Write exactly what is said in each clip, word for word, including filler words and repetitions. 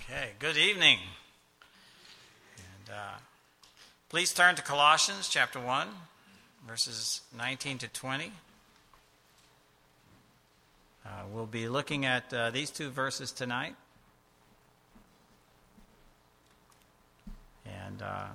Okay, good evening. And uh, please turn to Colossians chapter one, verses nineteen to twenty. Uh, we'll be looking at uh, these two verses tonight. And uh,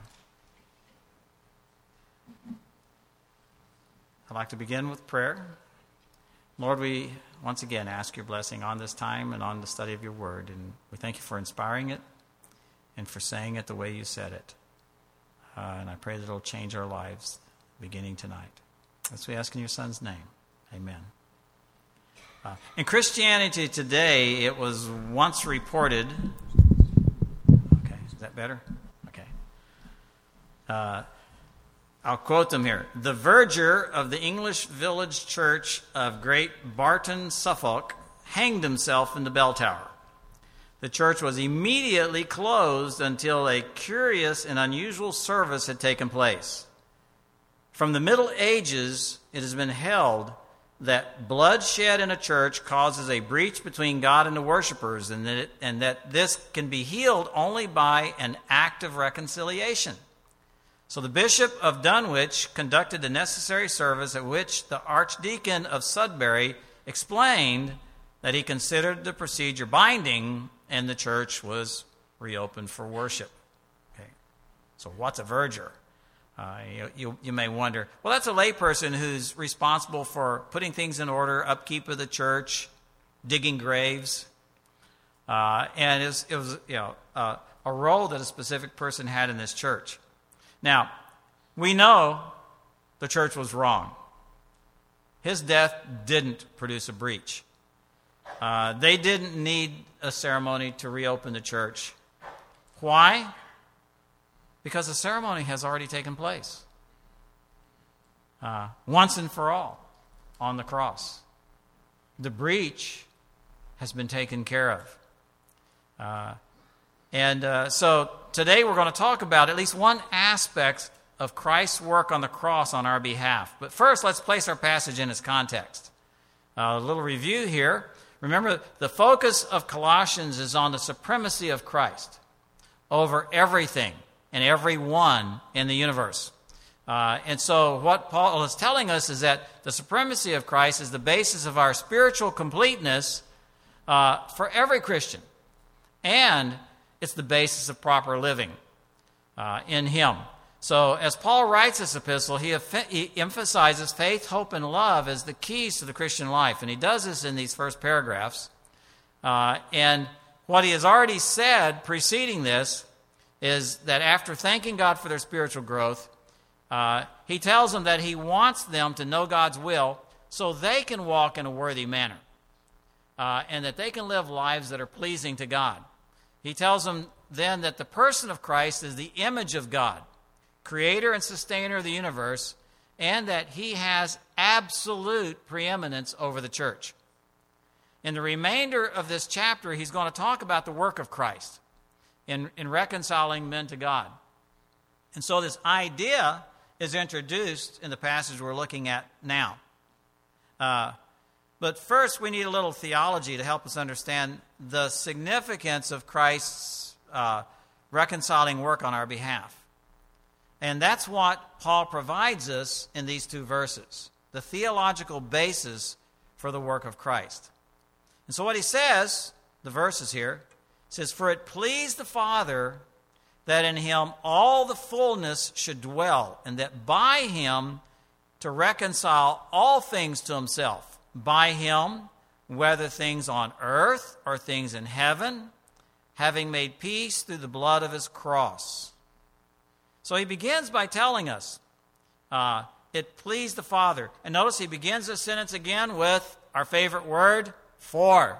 I'd like to begin with prayer. Lord, we once again ask your blessing on this time and on the study of your word. And we thank you for inspiring it and for saying it the way you said it. Uh, and I pray that it'll change our lives beginning tonight. As we ask in your son's name. Amen. Uh, in Christianity today, it was once reported... Okay, is that better? Okay. Uh, I'll quote them here. The verger of the English village church of Great Barton, Suffolk, hanged himself in the bell tower. The church was immediately closed until a curious and unusual service had taken place. From the Middle Ages, it has been held that bloodshed in a church causes a breach between God and the worshipers, and that, it, and that this can be healed only by an act of reconciliation. So the Bishop of Dunwich conducted the necessary service at which the Archdeacon of Sudbury explained that he considered the procedure binding and the church was reopened for worship. Okay, so what's a verger? Uh, you, you, you may wonder, well, that's a layperson who's responsible for putting things in order, upkeep of the church, digging graves. Uh, and it was, it was you know, uh, a role that a specific person had in this church. Now, we know the church was wrong. His death didn't produce a breach. Uh, they didn't need a ceremony to reopen the church. Why? Because the ceremony has already taken place. Uh, once and for all on the cross. The breach has been taken care of. Uh, and uh, so today we're going to talk about at least one aspect of Christ's work on the cross on our behalf. But first, let's place our passage in its context. Uh, a little review here. Remember, the focus of Colossians is on the supremacy of Christ over everything and everyone in the universe. Uh, and so what Paul is telling us is that the supremacy of Christ is the basis of our spiritual completeness uh, for every Christian. And it's the basis of proper living uh, in Him. So as Paul writes this epistle, he, he emphasizes faith, hope, and love as the keys to the Christian life. And he does this in these first paragraphs. Uh, and what he has already said preceding this is that after thanking God for their spiritual growth, uh, he tells them that he wants them to know God's will so they can walk in a worthy manner uh, and that they can live lives that are pleasing to God. He tells them then that the person of Christ is the image of God, creator and sustainer of the universe, and that he has absolute preeminence over the church. In the remainder of this chapter, he's going to talk about the work of Christ in, in reconciling men to God. And so this idea is introduced in the passage we're looking at now. Uh, but first, we need a little theology to help us understand the significance of Christ's uh, reconciling work on our behalf. And that's what Paul provides us in these two verses, the theological basis for the work of Christ. And so what he says, the verses here, says, "For it pleased the Father that in him all the fullness should dwell, and that by him to reconcile all things to himself, by him, whether things on earth or things in heaven, having made peace through the blood of his cross." So he begins by telling us, uh, it pleased the Father. And notice he begins this sentence again with our favorite word, for.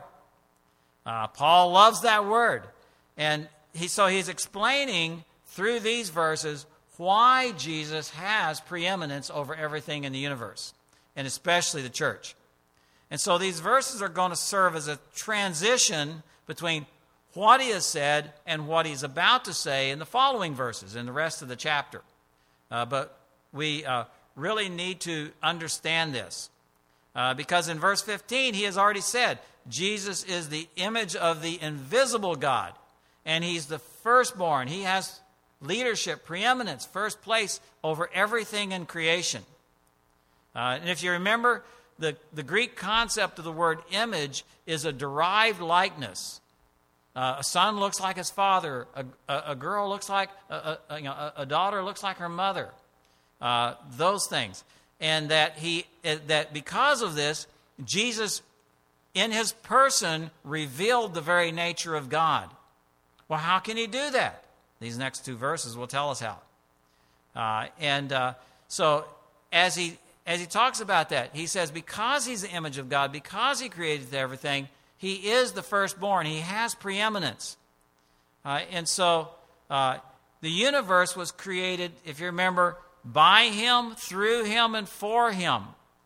Uh, Paul loves that word. And he, so he's explaining through these verses why Jesus has preeminence over everything in the universe, and especially the church. And so these verses are going to serve as a transition between what he has said and what he's about to say in the following verses, in the rest of the chapter. Uh, but we uh, really need to understand this. Uh, because in verse fifteen, he has already said, Jesus is the image of the invisible God. and he's the firstborn. He has leadership, preeminence, first place over everything in creation. Uh, and if you remember, the, the Greek concept of the word image is a derived likeness. Uh, a son looks like his father. A, a, a girl looks like, a, a, you know, a, a daughter looks like her mother. Uh, those things. And that he, that because of this, Jesus, in his person, revealed the very nature of God. Well, how can he do that? These next two verses will tell us how. Uh, and uh, so, as he as he talks about that, he says, because he's the image of God, because he created everything, he is the firstborn. He has preeminence. Uh, and so, uh, the universe was created, if you remember, by him, through him, and for him.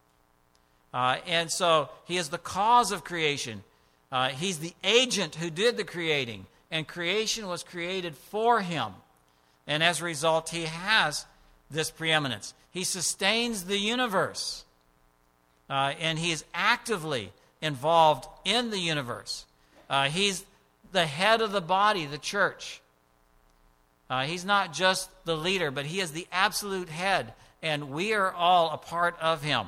Uh, and so, he is the cause of creation. Uh, he's the agent who did the creating. And creation was created for him. And as a result, he has this preeminence. He sustains the universe. Uh, and he is actively involved in the universe. Uh, he's the head of the body, the church. Uh, he's not just the leader, but he is the absolute head. And we are all a part of him.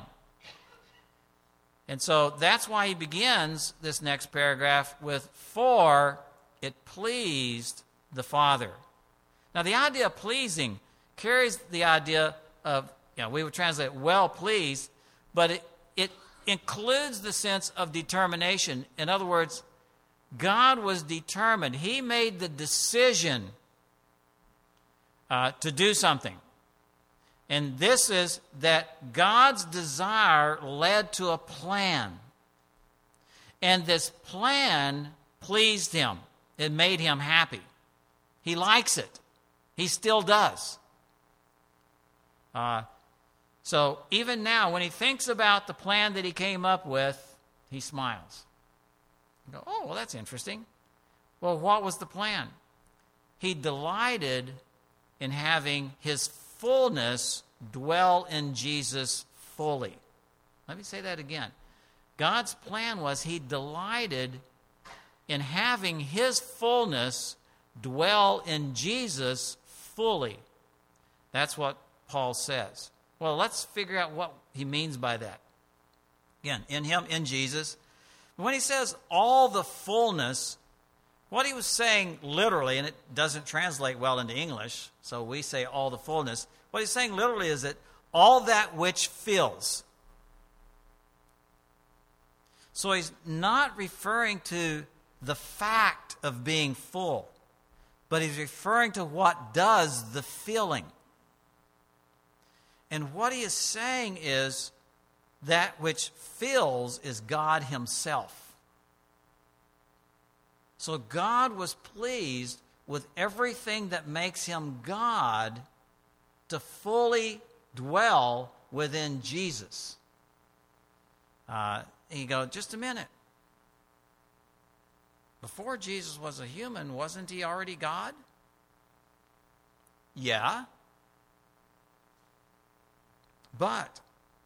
And so that's why he begins this next paragraph with, for it pleased the Father. Now, the idea of pleasing carries the idea of, you know, we would translate well pleased, but it, it includes the sense of determination. In other words, God was determined. He made the decision uh, to do something. And this is that God's desire led to a plan. And this plan pleased him. It made him happy. He likes it. He still does. Uh, so even now, when he thinks about the plan that he came up with, he smiles. You go, oh, well, that's interesting. Well, what was the plan? He delighted in having his fullness dwell in Jesus fully. Let me say that again. God's plan was he delighted in having his fullness dwell in Jesus fully. That's what Paul says. Well, let's figure out what he means by that. Again, in him, in Jesus. When he says all the fullness, what he was saying literally, and it doesn't translate well into English, so we say all the fullness. What he's saying literally is that all that which fills. So he's not referring to the fact of being full, but he's referring to what does the filling. And what he is saying is that which fills is God himself. So God was pleased with everything that makes him God to fully dwell within Jesus. Uh, and you go, just a minute. Before Jesus was a human, wasn't he already God? Yeah. But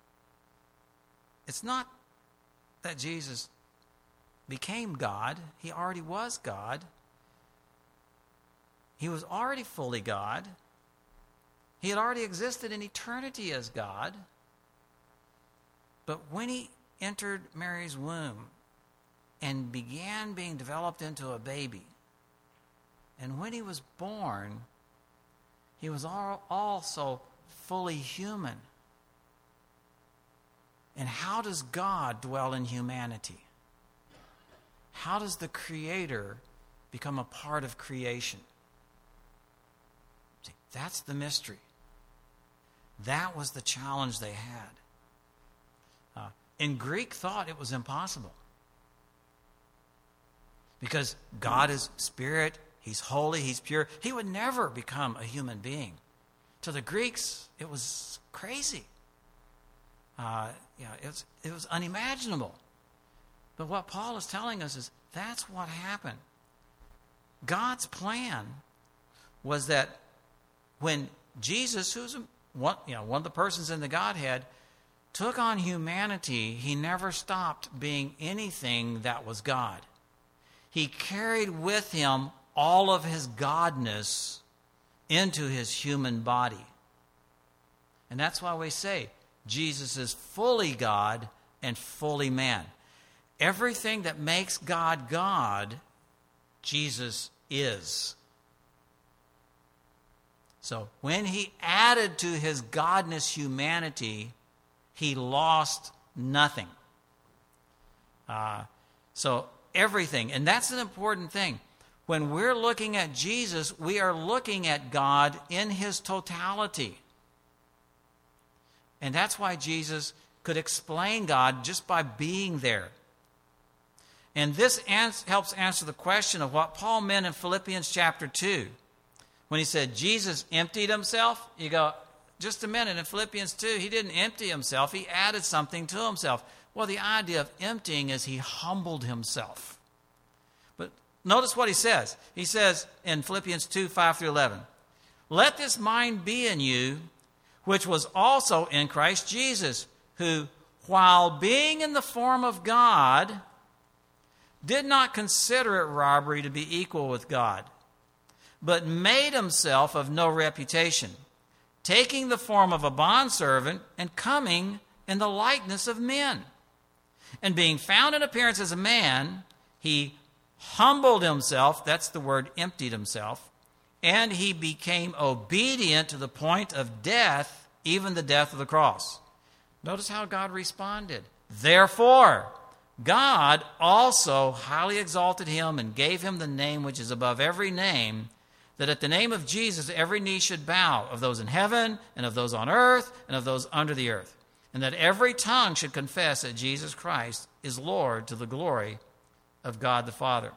it's not that Jesus became God. He already was God. He was already fully God. He had already existed in eternity as God. But when he entered Mary's womb and began being developed into a baby, and when he was born, he was also fully human. And how does God dwell in humanity? How does the Creator become a part of creation? See, that's the mystery. That was the challenge they had. Uh, in Greek thought, it was impossible. Because God is spirit, he's holy, he's pure. He would never become a human being. To the Greeks, it was crazy. Uh, you know, it was, it was unimaginable. But what Paul is telling us is that's what happened. God's plan was that when Jesus, who's a, one, you know, one of the persons in the Godhead, took on humanity, he never stopped being anything that was God. He carried with him all of his godness into his human body. And that's why we say Jesus is fully God and fully man. Everything that makes God God, Jesus is. So when he added to his godness humanity, he lost nothing. Uh, so everything, and that's an important thing. When we're looking at Jesus, we are looking at God in his totality. And that's why Jesus could explain God just by being there. And this ans- helps answer the question of what Paul meant in Philippians chapter two. When he said Jesus emptied himself, you go, just a minute, in Philippians two, he didn't empty himself, he added something to himself. Well, the idea of emptying is he humbled himself. But notice what he says. He says in Philippians two, five through eleven, let this mind be in you, which was also in Christ Jesus, who, while being in the form of God, did not consider it robbery to be equal with God, but made himself of no reputation, taking the form of a bondservant and coming in the likeness of men. And being found in appearance as a man, he humbled himself, that's the word emptied himself, and he became obedient to the point of death, even the death of the cross. Notice how God responded. Therefore, God also highly exalted him and gave him the name which is above every name, that at the name of Jesus every knee should bow, of those in heaven and of those on earth and of those under the earth, and that every tongue should confess that Jesus Christ is Lord, to the glory of God the Father.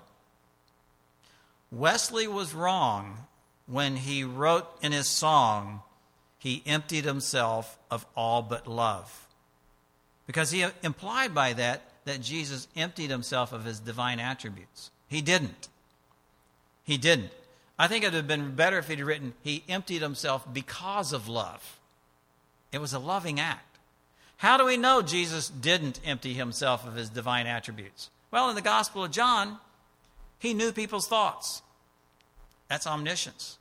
Wesley was wrong when he wrote in his song, he emptied himself of all but love. Because he implied by that that Jesus emptied himself of his divine attributes. He didn't. He didn't. I think it would have been better if he'd written, he emptied himself because of love. It was a loving act. How do we know Jesus didn't empty himself of his divine attributes? Well, in the Gospel of John, he knew people's thoughts. That's omniscience.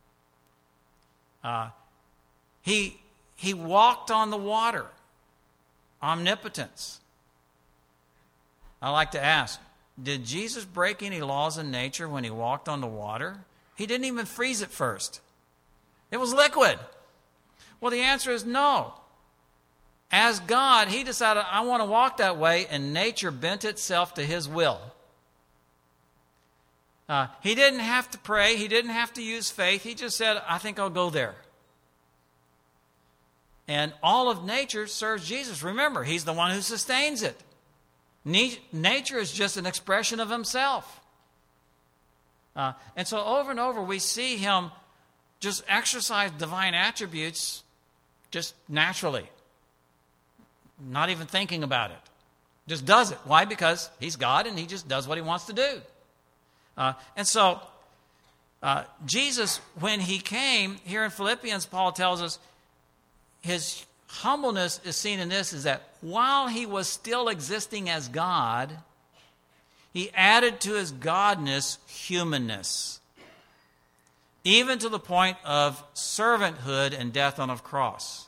Uh, he, he walked on the water. Omnipotence. I like to ask, did Jesus break any laws in nature when he walked on the water? He didn't even freeze it first. It was liquid. Well, the answer is no. As God, he decided, I want to walk that way, and nature bent itself to his will. Uh, he didn't have to pray. He didn't have to use faith. He just said, I think I'll go there. And all of nature serves Jesus. Remember, he's the one who sustains it. Nature is just an expression of himself. Uh, and so over and over we see him just exercise divine attributes just naturally. Not even thinking about it. Just does it. Why? Because he's God and he just does what he wants to do. Uh, and so uh, Jesus, when he came, here in Philippians, Paul tells us his humbleness is seen in this, is that while he was still existing as God, he added to his godness humanness, even to the point of servanthood and death on a cross.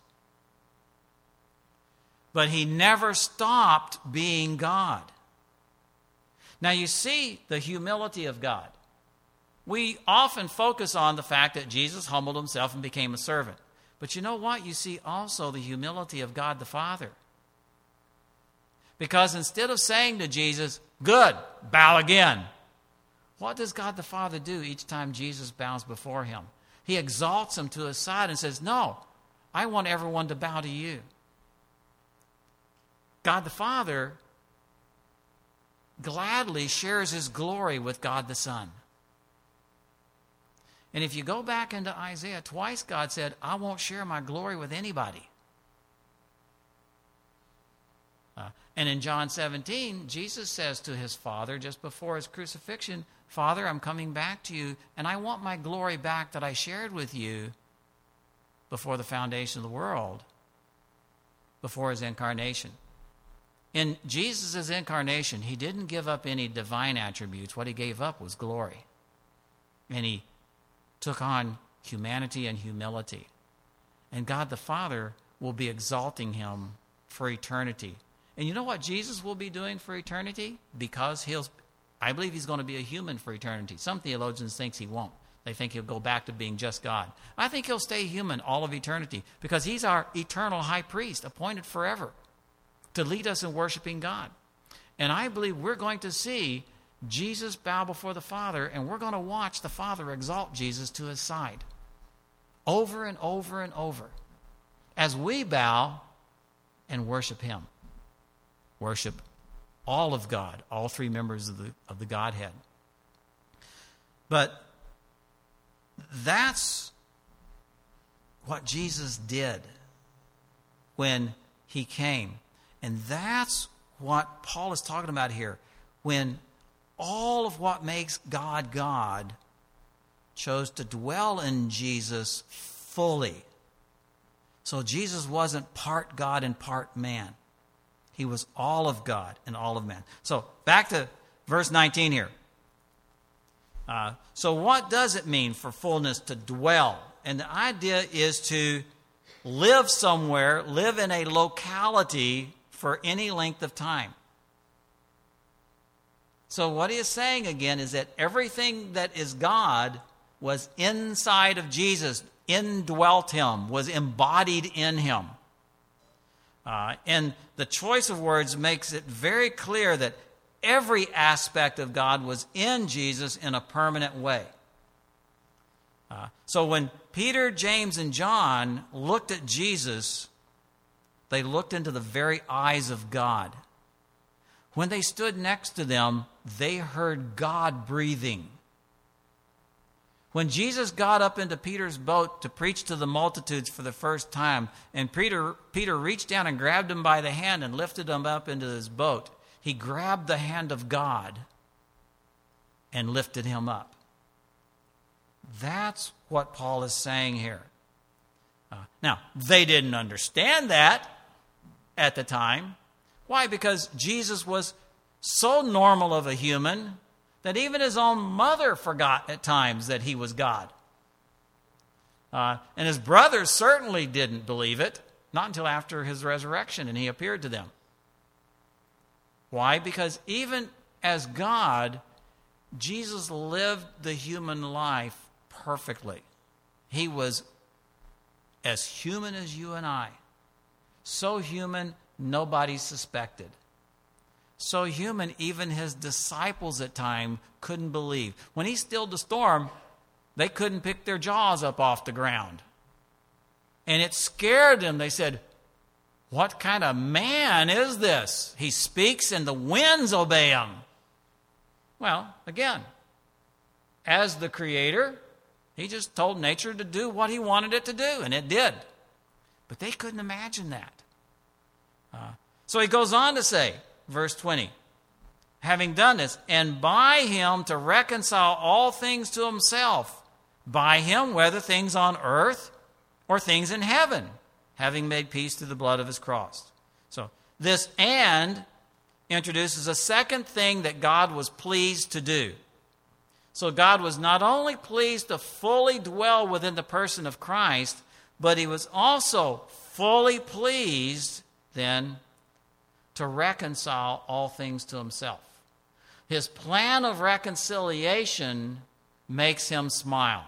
But he never stopped being God. Now you see the humility of God. We often focus on the fact that Jesus humbled himself and became a servant. But you know what? You see also the humility of God the Father. Because instead of saying to Jesus, good, bow again, what does God the Father do each time Jesus bows before him? He exalts him to his side and says, no, I want everyone to bow to you. God the Father gladly shares his glory with God the Son. And if you go back into Isaiah, twice God said, I won't share my glory with anybody. Uh, and in John seventeen, Jesus says to his Father, just before his crucifixion, Father, I'm coming back to you, and I want my glory back that I shared with you before the foundation of the world, before his incarnation. In Jesus' incarnation, he didn't give up any divine attributes. What he gave up was glory. And he took on humanity and humility. And God the Father will be exalting him for eternity. And you know what Jesus will be doing for eternity? Because he'll, I believe he's going to be a human for eternity. Some theologians think he won't. They think he'll go back to being just God. I think he'll stay human all of eternity because he's our eternal high priest, appointed forever to lead us in worshiping God. And I believe we're going to see Jesus bow before the Father, and we're going to watch the Father exalt Jesus to his side over and over and over as we bow and worship him. Worship all of God, all three members of the, of the Godhead. But that's what Jesus did when he came. And that's what Paul is talking about here. When all of what makes God God chose to dwell in Jesus fully. So Jesus wasn't part God and part man. He was all of God and all of man. So back to verse nineteen here. Uh, so what does it mean for fullness to dwell? And the idea is to live somewhere, live in a locality for any length of time. So what he is saying again is that everything that is God was inside of Jesus, indwelt him, was embodied in him. Uh, and the choice of words makes it very clear that every aspect of God was in Jesus in a permanent way. Uh, so when Peter, James, and John looked at Jesus, they looked into the very eyes of God. When they stood next to them, they heard God breathing. When Jesus got up into Peter's boat to preach to the multitudes for the first time, and Peter, Peter reached down and grabbed him by the hand and lifted him up into his boat, he grabbed the hand of God and lifted him up. That's what Paul is saying here. Uh, now, they didn't understand that at the time. Why? Because Jesus was so normal of a human that even his own mother forgot at times that he was God. Uh, and his brothers certainly didn't believe it, not until after his resurrection and he appeared to them. Why? Because even as God, Jesus lived the human life perfectly. He was as human as you and I. So human, nobody suspected. So human, even his disciples at times couldn't believe. When he stilled the storm, they couldn't pick their jaws up off the ground. And it scared them. They said, "What kind of man is this? He speaks and the winds obey him." Well, again, as the creator, he just told nature to do what he wanted it to do, and it did. But they couldn't imagine that. Uh, so he goes on to say, verse twenty, having done this, and by him to reconcile all things to himself, by him, whether things on earth or things in heaven, having made peace through the blood of his cross. So this "and" introduces a second thing that God was pleased to do. So God was not only pleased to fully dwell within the person of Christ, but he was also fully pleased then to reconcile all things to himself. His plan of reconciliation makes him smile.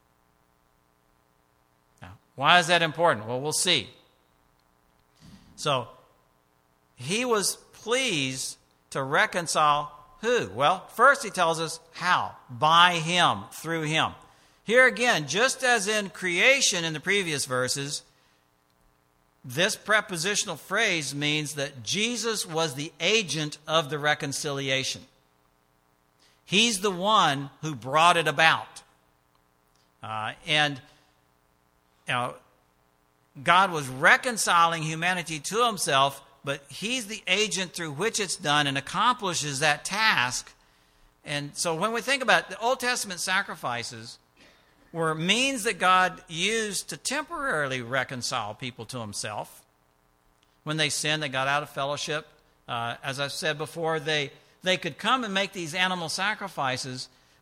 Now, why is that important? Well, we'll see. So, he was pleased to reconcile who? Well, first he tells us how. By him, through him. Here again, just as in creation in the previous verses, this prepositional phrase means that Jesus was the agent of the reconciliation. He's the one who brought it about. Uh, and you know, God was reconciling humanity to himself, but he's the agent through which it's done and accomplishes that task. And so when we think about it, the Old Testament sacrifices were means that God used to temporarily reconcile people to himself. When they sinned, they got out of fellowship. Uh, as I've said before, they, they could come and make these animal sacrifices,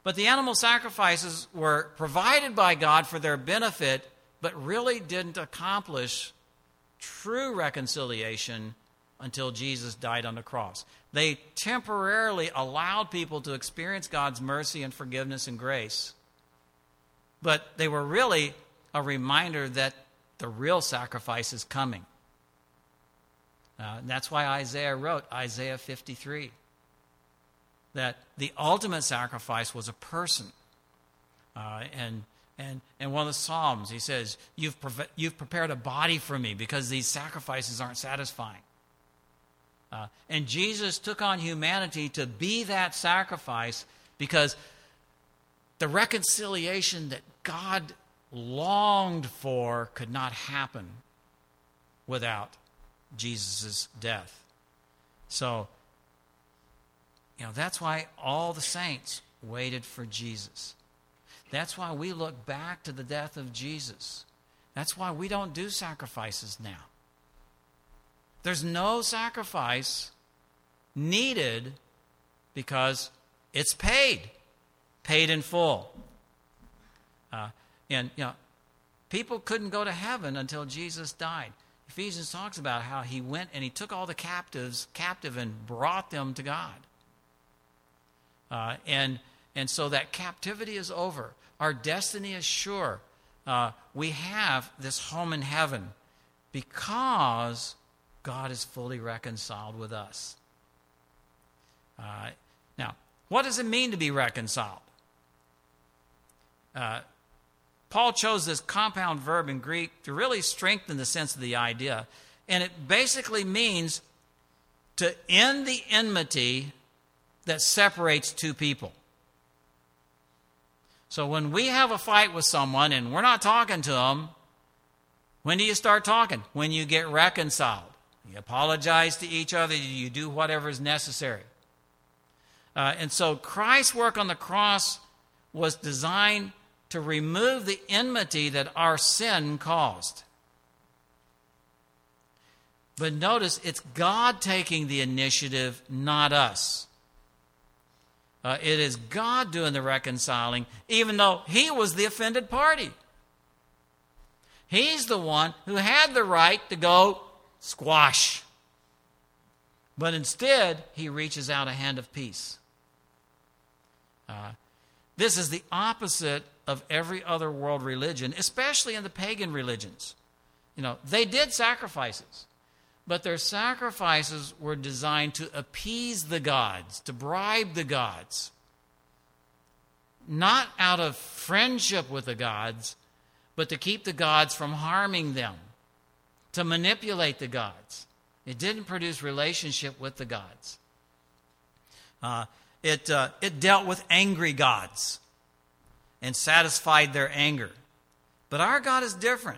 But the animal sacrifices were provided by God for their benefit, but really didn't accomplish true reconciliation until Jesus died on the cross. They temporarily allowed people to experience God's mercy and forgiveness and grace, but they were really a reminder that the real sacrifice is coming. Uh, and that's why Isaiah wrote Isaiah fifty-three, that the ultimate sacrifice was a person. Uh, and and and one of the Psalms, he says, you've, pre- you've prepared a body for me because these sacrifices aren't satisfying. Uh, and Jesus took on humanity to be that sacrifice because the reconciliation that God longed for could not happen without Jesus' death. So, you know, that's why all the saints waited for Jesus. That's why we look back to the death of Jesus. That's why we don't do sacrifices now. There's no sacrifice needed because it's paid, paid in full. Uh, and, you know, people couldn't go to heaven until Jesus died. Ephesians talks about how he went and he took all the captives captive and brought them to God. Uh, and, and so that captivity is over. Our destiny is sure. Uh, we have this home in heaven because God is fully reconciled with us. Uh, now, what does it mean to be reconciled? Uh, Paul chose this compound verb in Greek to really strengthen the sense of the idea. And it basically means to end the enmity that separates two people. So when we have a fight with someone and we're not talking to them, when do you start talking? When you get reconciled. You apologize to each other. You do whatever is necessary. Uh, and so Christ's work on the cross was designed to remove the enmity that our sin caused. But notice, it's God taking the initiative, not us. Uh, it is God doing the reconciling, even though he was the offended party. He's the one who had the right to go squash. But instead, he reaches out a hand of peace. Uh, this is the opposite of every other world religion, especially in the pagan religions. You know, they did sacrifices, but their sacrifices were designed to appease the gods, to bribe the gods. Not out of friendship with the gods, but to keep the gods from harming them, to manipulate the gods. It didn't produce relationship with the gods. Uh, it, uh, it dealt with angry gods and satisfied their anger. But our God is different.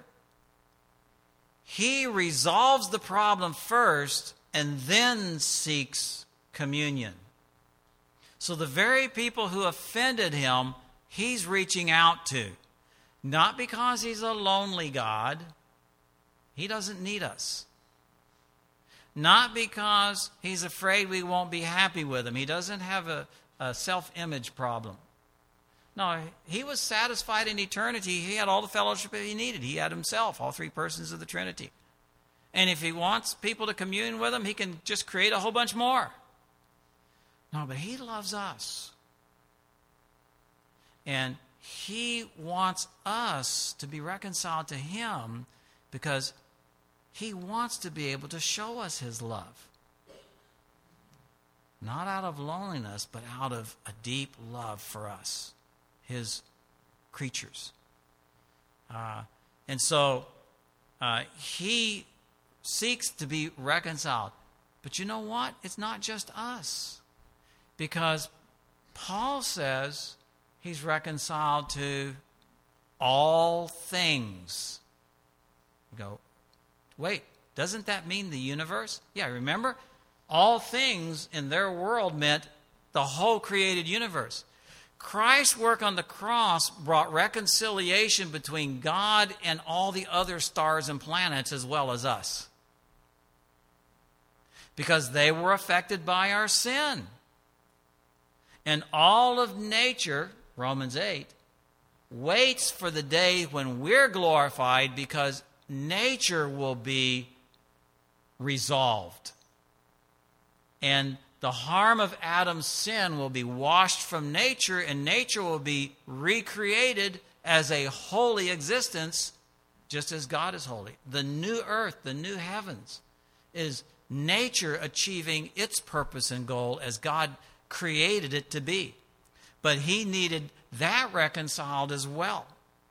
He resolves the problem first and then seeks communion. So the very people who offended him, he's reaching out to. Not because he's a lonely God. He doesn't need us. Not because he's afraid we won't be happy with him. He doesn't have a, a self-image problem. No, he was satisfied in eternity. He had all the fellowship he needed. He had himself, all three persons of the Trinity. And if he wants people to commune with him, he can just create a whole bunch more. No, but he loves us. And he wants us to be reconciled to him because he wants to be able to show us his love. Not out of loneliness, but out of a deep love for us, his creatures. Uh, and so uh, he seeks to be reconciled. But you know what? It's not just us. Because Paul says he's reconciled to all things. You go, wait, doesn't that mean the universe? Yeah, remember? All things in their world meant the whole created universe. Christ's work on the cross brought reconciliation between God and all the other stars and planets as well as us. Because they were affected by our sin. And all of nature, Romans eight, waits for the day when we're glorified, because nature will be resolved. And the harm of Adam's sin will be washed from nature, and nature will be recreated as a holy existence, just as God is holy. The new earth, the new heavens, is nature achieving its purpose and goal as God created it to be. But he needed that reconciled as well.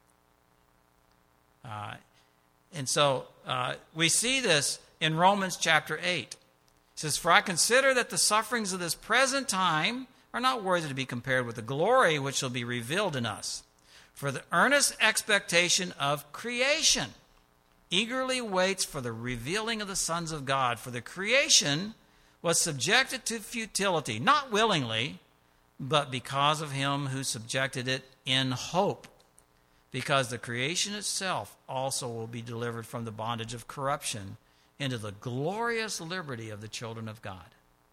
Uh, and so uh, we see this in Romans chapter eight. It says, "For I consider that the sufferings of this present time are not worthy to be compared with the glory which shall be revealed in us. For the earnest expectation of creation eagerly waits for the revealing of the sons of God. For the creation was subjected to futility, not willingly, but because of him who subjected it in hope. Because the creation itself also will be delivered from the bondage of corruption into the glorious liberty of the children of God."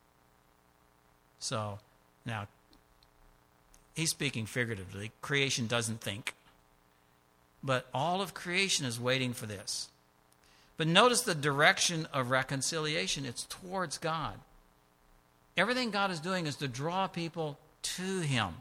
So, now, he's speaking figuratively. Creation doesn't think. But all of creation is waiting for this. But notice the direction of reconciliation. It's towards God. Everything God is doing is to draw people to him.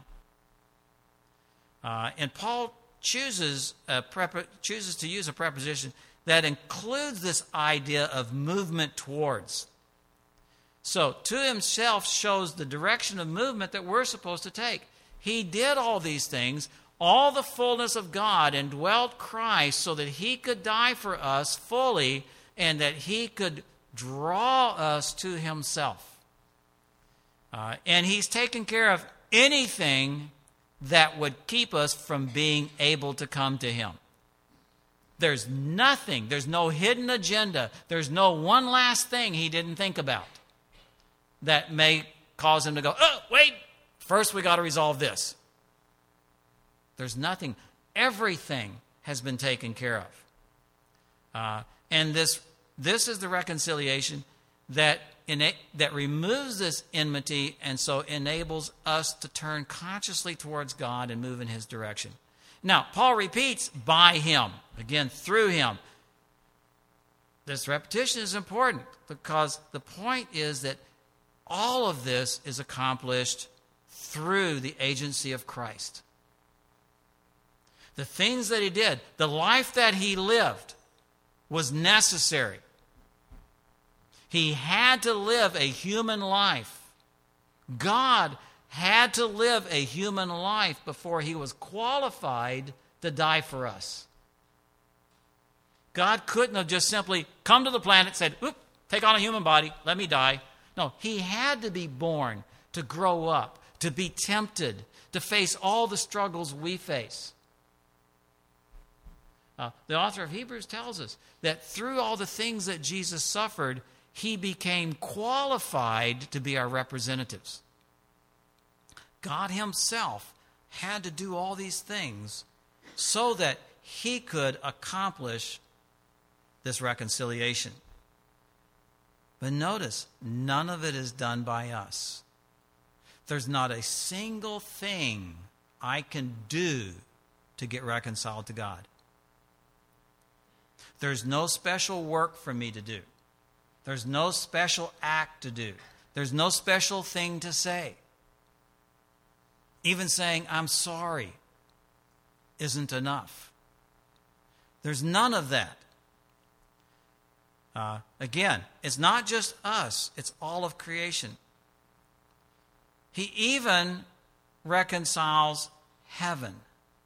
Uh, and Paul chooses a prep- chooses to use a preposition that includes this idea of movement towards. So, to himself shows the direction of movement that we're supposed to take. He did all these things. All the fullness of God indwelt Christ so that he could die for us fully and that he could draw us to himself. Uh, and he's taken care of anything that would keep us from being able to come to him. There's nothing, there's no hidden agenda, there's no one last thing he didn't think about that may cause him to go, "Oh, wait, first we got to resolve this." There's nothing. Everything has been taken care of. Uh, and this this is the reconciliation that ina- that removes this enmity and so enables us to turn consciously towards God and move in his direction. Now, Paul repeats, by him, again, through him. This repetition is important because the point is that all of this is accomplished through the agency of Christ. The things that he did, the life that he lived, was necessary. He had to live a human life. God had to live a human life before he was qualified to die for us. God couldn't have just simply come to the planet and said, "Oop, take on a human body, let me die." No, he had to be born, to grow up, to be tempted, to face all the struggles we face. Uh, the author of Hebrews tells us that through all the things that Jesus suffered, he became qualified to be our representatives. God himself had to do all these things so that he could accomplish this reconciliation. But notice, none of it is done by us. There's not a single thing I can do to get reconciled to God. There's no special work for me to do. There's no special act to do. There's no special thing to say. Even saying, "I'm sorry," isn't enough. There's none of that. Uh, again, it's not just us, it's all of creation. He even reconciles heaven.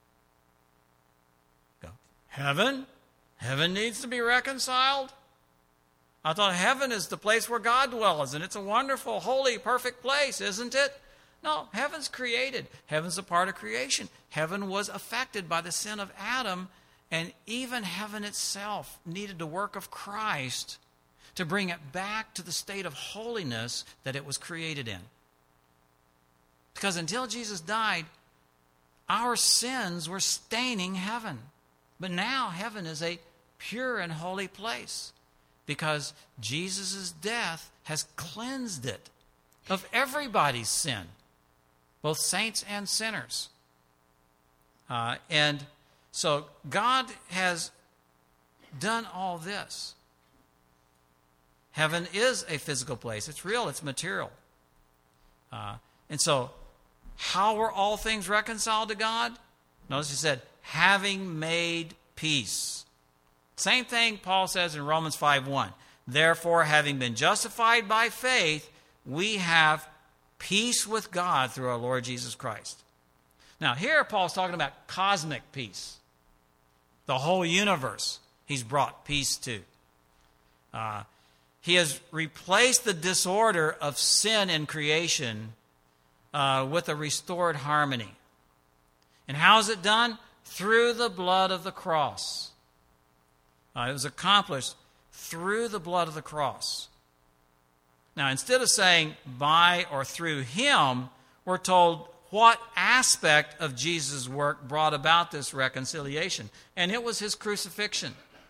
Go, heaven? Heaven needs to be reconciled? I thought heaven is the place where God dwells, and it's a wonderful, holy, perfect place, isn't it? No, heaven's created. Heaven's a part of creation. Heaven was affected by the sin of Adam, and even heaven itself needed the work of Christ to bring it back to the state of holiness that it was created in. Because until Jesus died, our sins were staining heaven. But now heaven is a pure and holy place because Jesus' death has cleansed it of everybody's sin. both saints and sinners. Uh, and so God has done all this. Heaven is a physical place. It's real. It's material. Uh, and so, how were all things reconciled to God? Notice he said, having made peace. Same thing Paul says in Romans five one. Therefore, having been justified by faith, we have peace with God through our Lord Jesus Christ. Now, here Paul's talking about cosmic peace. The whole universe he's brought peace to. Uh, he has replaced the disorder of sin in creation uh, with a restored harmony. And how is it done? Through the blood of the cross. Uh, it was accomplished through the blood of the cross. Now, instead of saying by or through him, we're told what aspect of Jesus' work brought about this reconciliation. And it was his crucifixion.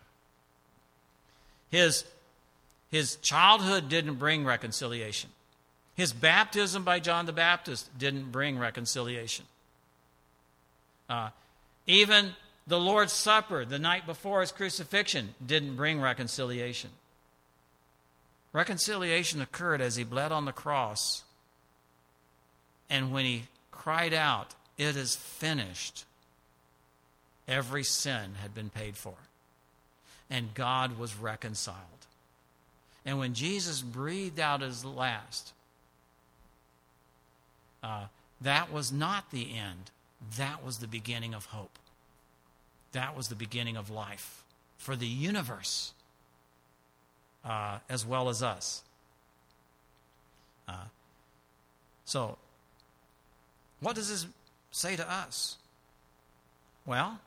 His, his childhood didn't bring reconciliation. His baptism by John the Baptist didn't bring reconciliation. Uh, even the Lord's Supper the night before his crucifixion didn't bring reconciliation. Reconciliation occurred as he bled on the cross, and when he cried out, "It is finished," every sin had been paid for, and God was reconciled. And when Jesus breathed out his last, uh, that was not the end. That was the beginning of hope. That was the beginning of life for the universe uh, as well as us. Uh, so, what does this say to us? Well,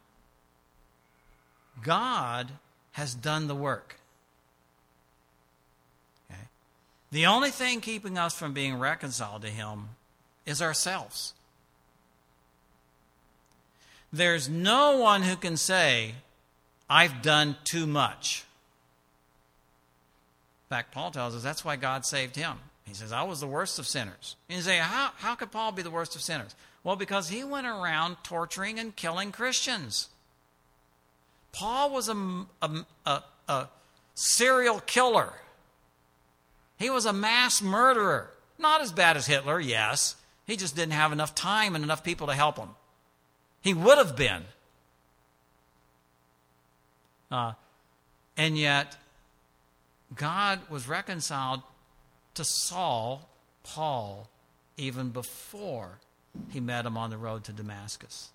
God has done the work. Okay? The only thing keeping us from being reconciled to him is ourselves. There's no one who can say, I've done too much. In fact, Paul tells us that's why God saved him. He says, I was the worst of sinners. And you say, how, how could Paul be the worst of sinners? Well, because he went around torturing and killing Christians. Paul was a, a, a, a serial killer. He was a mass murderer. Not as bad as Hitler, yes. He just didn't have enough time and enough people to help him. He would have been. Uh, and yet, God was reconciled to Saul, Paul, even before he met him on the road to Damascus.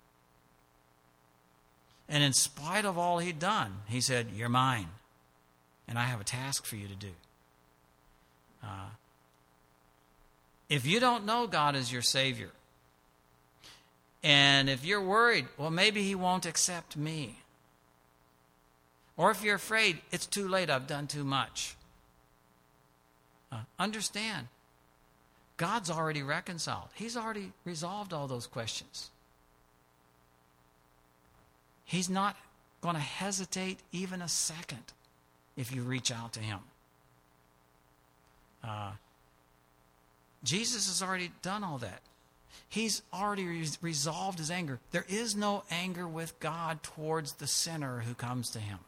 And in spite of all he'd done, he said, you're mine, and I have a task for you to do. Uh, if you don't know God as your Savior, and if you're worried, well, maybe he won't accept me. Or if you're afraid, it's too late, I've done too much. Uh, understand, God's already reconciled. He's already resolved all those questions. He's not going to hesitate even a second if you reach out to him. Uh, Jesus has already done all that. He's already re- resolved his anger. There is no anger with God towards the sinner who comes to him.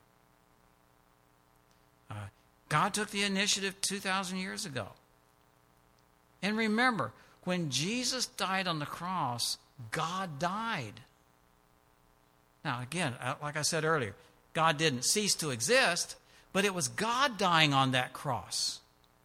Uh, God took the initiative two thousand years ago. And remember, when Jesus died on the cross, God died. Now, again, like I said earlier, God didn't cease to exist, but it was God dying on that cross.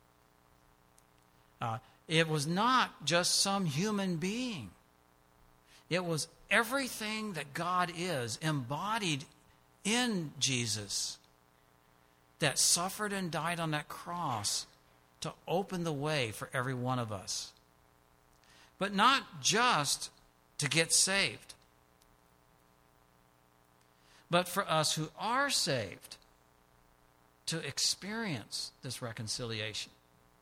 Uh, it was not just some human being. It was everything that God is embodied in Jesus that suffered and died on that cross to open the way for every one of us. But not just to get saved, but for us who are saved to experience this reconciliation.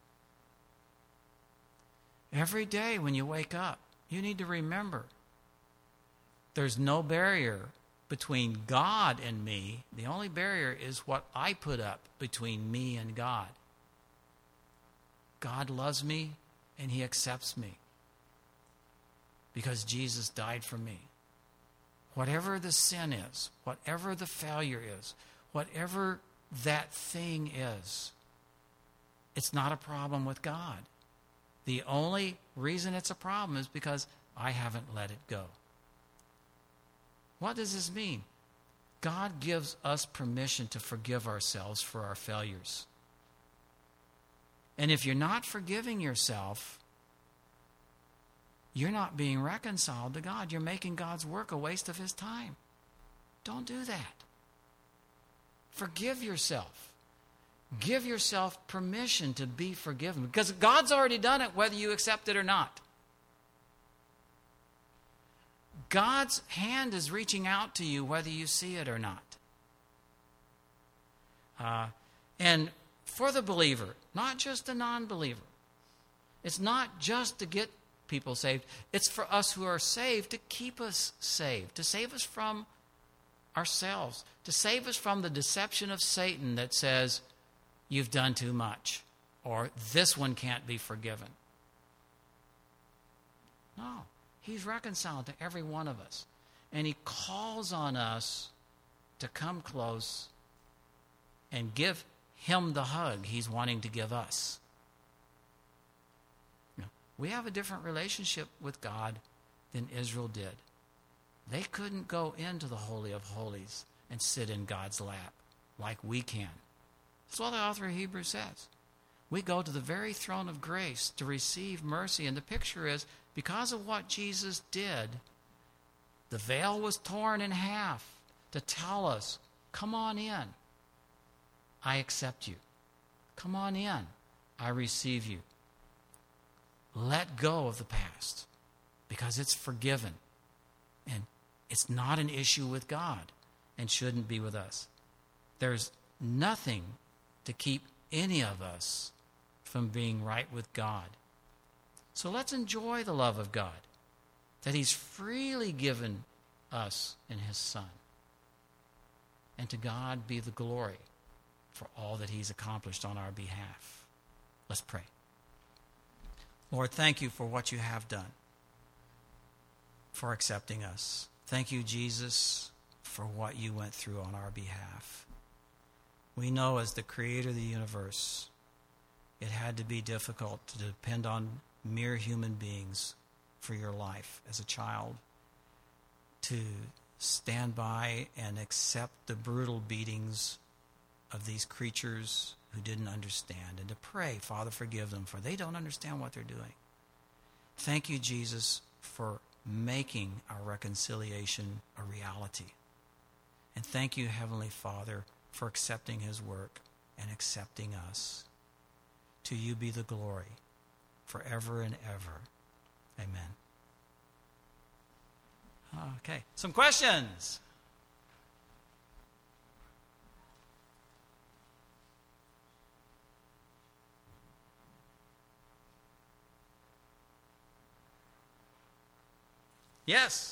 Every day when you wake up, you need to remember there's no barrier between God and me. The only barrier is what I put up between me and God. God loves me and he accepts me. because Jesus died for me. Whatever the sin is, whatever the failure is, whatever that thing is, it's not a problem with God. The only reason it's a problem is because I haven't let it go. What does this mean? God gives us permission to forgive ourselves for our failures. And if you're not forgiving yourself, you're not being reconciled to God. You're making God's work a waste of his time. Don't do that. Forgive yourself. Give yourself permission to be forgiven, because God's already done it whether you accept it or not. God's hand is reaching out to you whether you see it or not. Uh, and for the believer, not just the non-believer, it's not just to get people saved. It's for us who are saved to keep us saved, to save us from ourselves, to save us from the deception of Satan that says, you've done too much, or this one can't be forgiven. No. He's reconciled to every one of us. And he calls on us to come close and give him the hug he's wanting to give us. You know, we have a different relationship with God than Israel did. They couldn't go into the Holy of Holies and sit in God's lap like we can. That's what the author of Hebrews says. We go to the very throne of grace to receive mercy. And the picture is, because of what Jesus did, the veil was torn in half to tell us, come on in. I accept you. Come on in. I receive you. Let go of the past, because it's forgiven. And it's not an issue with God and shouldn't be with us. There's nothing to keep any of us from being right with God. So let's enjoy the love of God that he's freely given us in his Son. And to God be the glory for all that he's accomplished on our behalf. Let's pray. Lord, thank you for what you have done, for accepting us. Thank you, Jesus, for what you went through on our behalf. We know, as the creator of the universe, it had to be difficult to depend on mere human beings for your life as a child, to stand by and accept the brutal beatings of these creatures who didn't understand, and to pray, Father, forgive them, for they don't understand what they're doing. Thank you, Jesus, for making our reconciliation a reality. And thank you, Heavenly Father, for accepting his work and accepting us. To you be the glory forever and ever. Amen. Okay, some questions. Yes.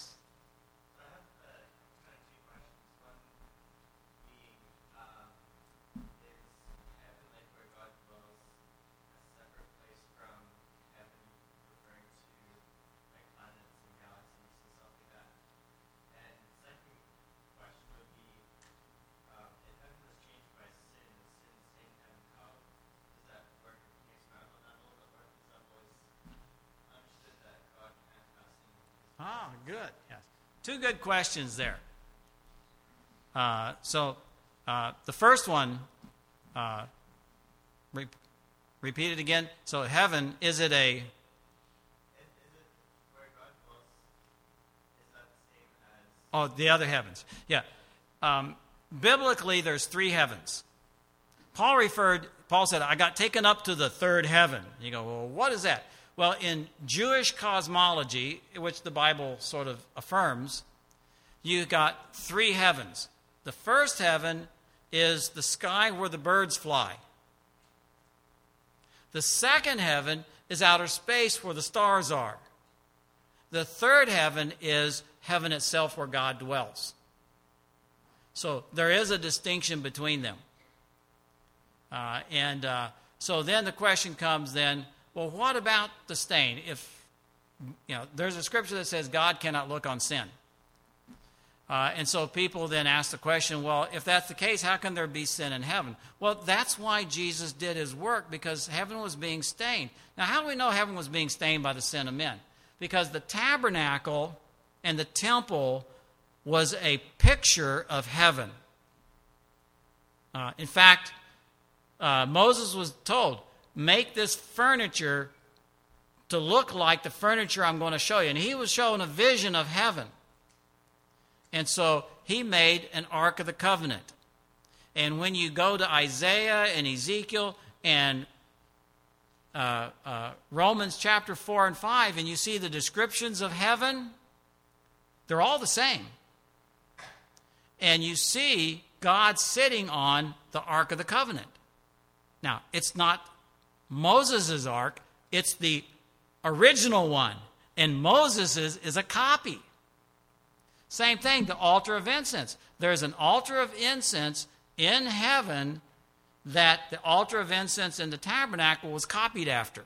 Ah, good. Yes. Two good questions there. Uh, so uh, the first one, uh, re- repeat it again. So heaven, is it a... Is, is it where God dwells? Is that the same as... Oh, the other heavens. Yeah. Um, biblically, there's three heavens. Paul referred, Paul said, I got taken up to the third heaven. You go, well, what is that? Well, in Jewish cosmology, which the Bible sort of affirms, you got three heavens. The first heaven is the sky where the birds fly. The second heaven is outer space where the stars are. The third heaven is heaven itself where God dwells. So there is a distinction between them. Uh, and uh, so then the question comes then, well, what about the stain? If you know, there's a scripture that says God cannot look on sin. Uh, and so people then ask the question, well, if that's the case, how can there be sin in heaven? Well, that's why Jesus did his work, because heaven was being stained. Now, how do we know heaven was being stained by the sin of men? Because the tabernacle and the temple was a picture of heaven. Uh, in fact, uh, Moses was told, make this furniture to look like the furniture I'm going to show you. And he was shown a vision of heaven. And so he made an Ark of the Covenant. And when you go to Isaiah and Ezekiel and uh, uh, Romans chapter four and five, and you see the descriptions of heaven, they're all the same. And you see God sitting on the Ark of the Covenant. Now, it's not Moses' Ark, it's the original one. And Moses' is a copy. Same thing, the altar of incense. There's an altar of incense in heaven that the altar of incense in the tabernacle was copied after.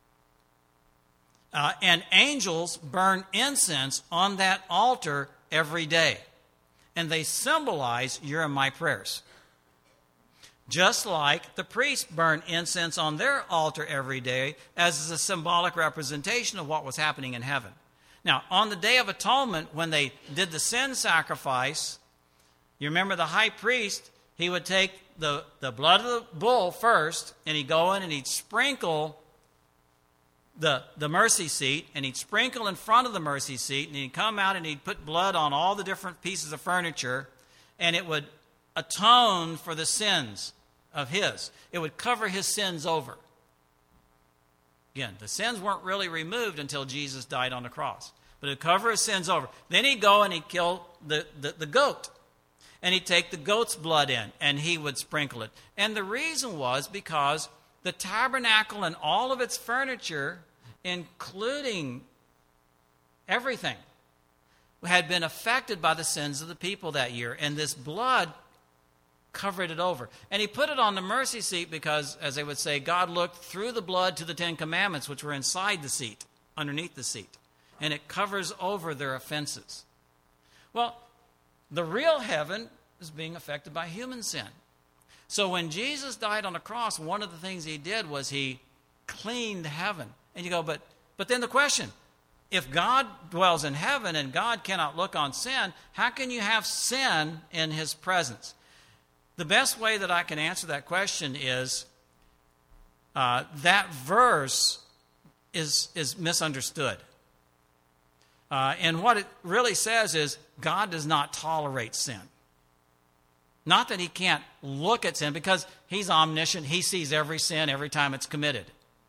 Uh, and angels burn incense on that altar every day. And they symbolize your and my prayers. Just like the priests burn incense on their altar every day as a symbolic representation of what was happening in heaven. Now, on the Day of Atonement, when they did the sin sacrifice, you remember the high priest, he would take the, the blood of the bull first, and he'd go in and he'd sprinkle the, the mercy seat, and he'd sprinkle in front of the mercy seat, and he'd come out and he'd put blood on all the different pieces of furniture, and it would atone for the sins of his. It would cover his sins over. Again, the sins weren't really removed until Jesus died on the cross. But it would cover his sins over. Then he'd go and he'd kill the, the, the goat. And he'd take the goat's blood in and he would sprinkle it. And the reason was because the tabernacle and all of its furniture, including everything, had been affected by the sins of the people that year. And this blood covered it over. And he put it on the mercy seat because, as they would say, God looked through the blood to the Ten Commandments, which were inside the seat, underneath the seat. And it covers over their offenses. Well, the real heaven is being affected by human sin. So when Jesus died on the cross, one of the things he did was he cleaned heaven. And you go, but, but then the question, if God dwells in heaven and God cannot look on sin, how can you have sin in his presence? The best way that I can answer that question is uh, that verse is, is misunderstood. Uh, and what it really says is God does not tolerate sin. Not that he can't look at sin, because he's omniscient. He sees every sin every time it's committed.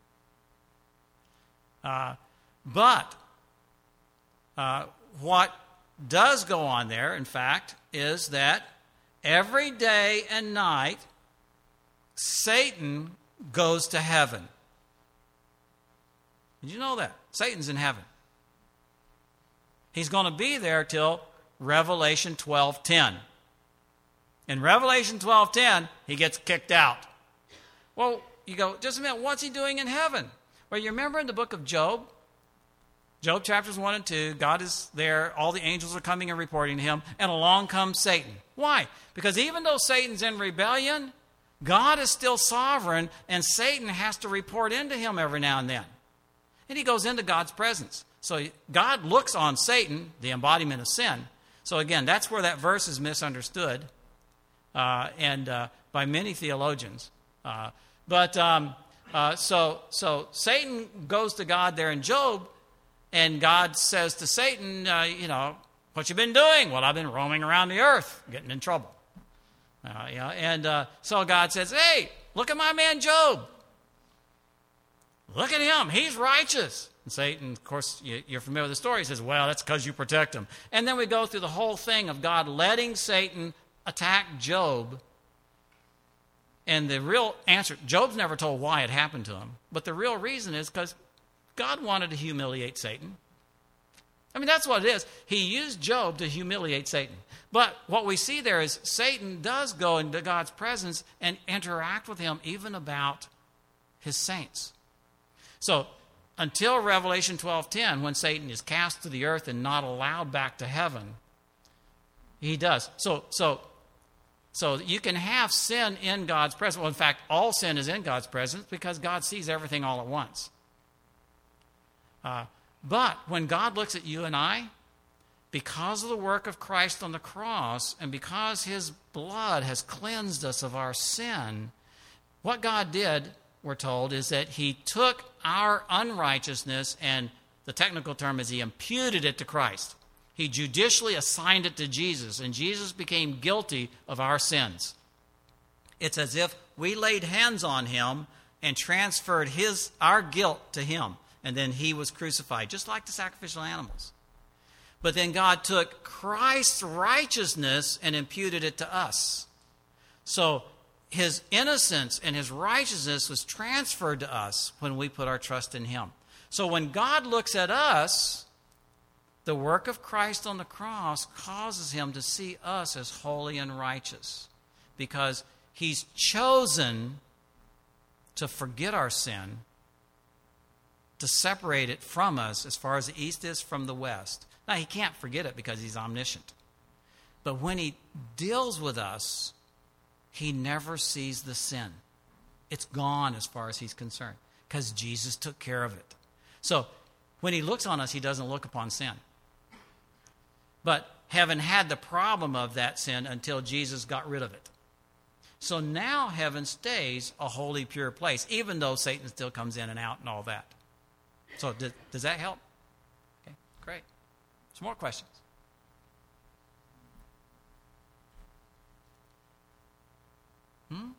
Uh, but uh, what does go on there, in fact, is that every day and night, Satan goes to heaven. Did you know that? Satan's in heaven. He's going to be there till Revelation twelve ten. In Revelation twelve ten, he gets kicked out. Well, you go, just a minute, what's he doing in heaven? Well, you remember in the book of Job? Job chapters one and two, God is there, all the angels are coming and reporting to him, and along comes Satan. Why? Because even though Satan's in rebellion, God is still sovereign, and Satan has to report into him every now and then. And he goes into God's presence. So God looks on Satan, the embodiment of sin. So again, that's where that verse is misunderstood, uh, and uh, by many theologians. Uh, but um, uh, so so Satan goes to God there in Job, and God says to Satan, uh, you know, what you been doing? Well, I've been roaming around the earth, getting in trouble. Uh, you know, and uh, so God says, hey, look at my man Job. Look at him. He's righteous. And Satan, of course, you're familiar with the story. He says, well, that's because you protect him. And then we go through the whole thing of God letting Satan attack Job. And the real answer, Job's never told why it happened to him. But the real reason is because God wanted to humiliate Satan. I mean, that's what it is. He used Job to humiliate Satan. But what we see there is Satan does go into God's presence and interact with him even about his saints. So until Revelation twelve ten, when Satan is cast to the earth and not allowed back to heaven, he does. So, so, so you can have sin in God's presence. Well, in fact, all sin is in God's presence because God sees everything all at once. Uh, but when God looks at you and I, because of the work of Christ on the cross and because his blood has cleansed us of our sin, what God did, we're told, is that he took our unrighteousness, and the technical term is he imputed it to Christ. He judicially assigned it to Jesus, and Jesus became guilty of our sins. It's as if we laid hands on him and transferred his our guilt to him, and then he was crucified, just like the sacrificial animals. But then God took Christ's righteousness and imputed it to us. So his innocence and his righteousness was transferred to us when we put our trust in him. So when God looks at us, the work of Christ on the cross causes him to see us as holy and righteous, because he's chosen to forget our sin, to separate it from us as far as the east is from the west. Now, he can't forget it because he's omniscient. But when he deals with us, he never sees the sin. It's gone as far as he's concerned because Jesus took care of it. So when he looks on us, he doesn't look upon sin. But heaven had the problem of that sin until Jesus got rid of it. So now heaven stays a holy, pure place, even though Satan still comes in and out and all that. So does, does that help? Okay, great. Some more questions? Hmm?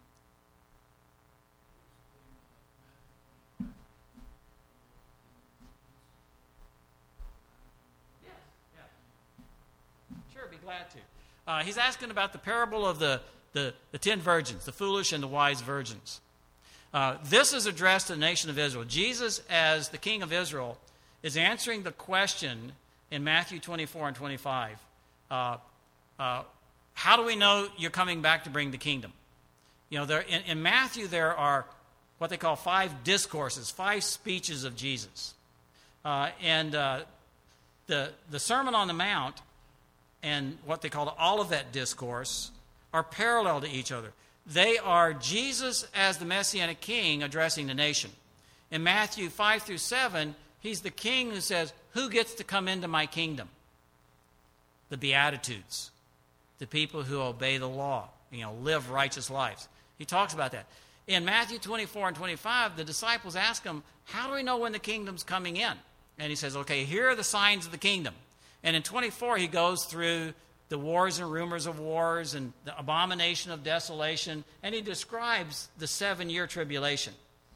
Yes, yeah. Sure, be glad to. Uh, he's asking about the parable of the, the, the ten virgins, the foolish and the wise virgins. Uh, this is addressed to the nation of Israel. Jesus, as the king of Israel, is answering the question in Matthew twenty-four and twenty-five. Uh, uh, how do we know you're coming back to bring the kingdom? You know, there, in, in Matthew there are what they call five discourses, five speeches of Jesus. Uh, and uh, the, the Sermon on the Mount and what they call the Olivet Discourse are parallel to each other. They are Jesus as the Messianic king addressing the nation. In Matthew five through seven, he's the king who says, who gets to come into my kingdom? The Beatitudes, the people who obey the law, you know, live righteous lives. He talks about that. In Matthew twenty-four and twenty-five, the disciples ask him, how do we know when the kingdom's coming in? And he says, okay, here are the signs of the kingdom. And in twenty-four, he goes through the wars and rumors of wars and the abomination of desolation, and he describes the seven-year tribulation.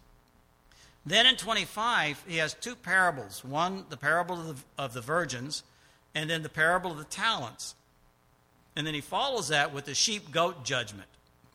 Then in twenty-five, he has two parables. One, the parable of the, of the virgins, and then the parable of the talents. And then he follows that with the sheep-goat judgment.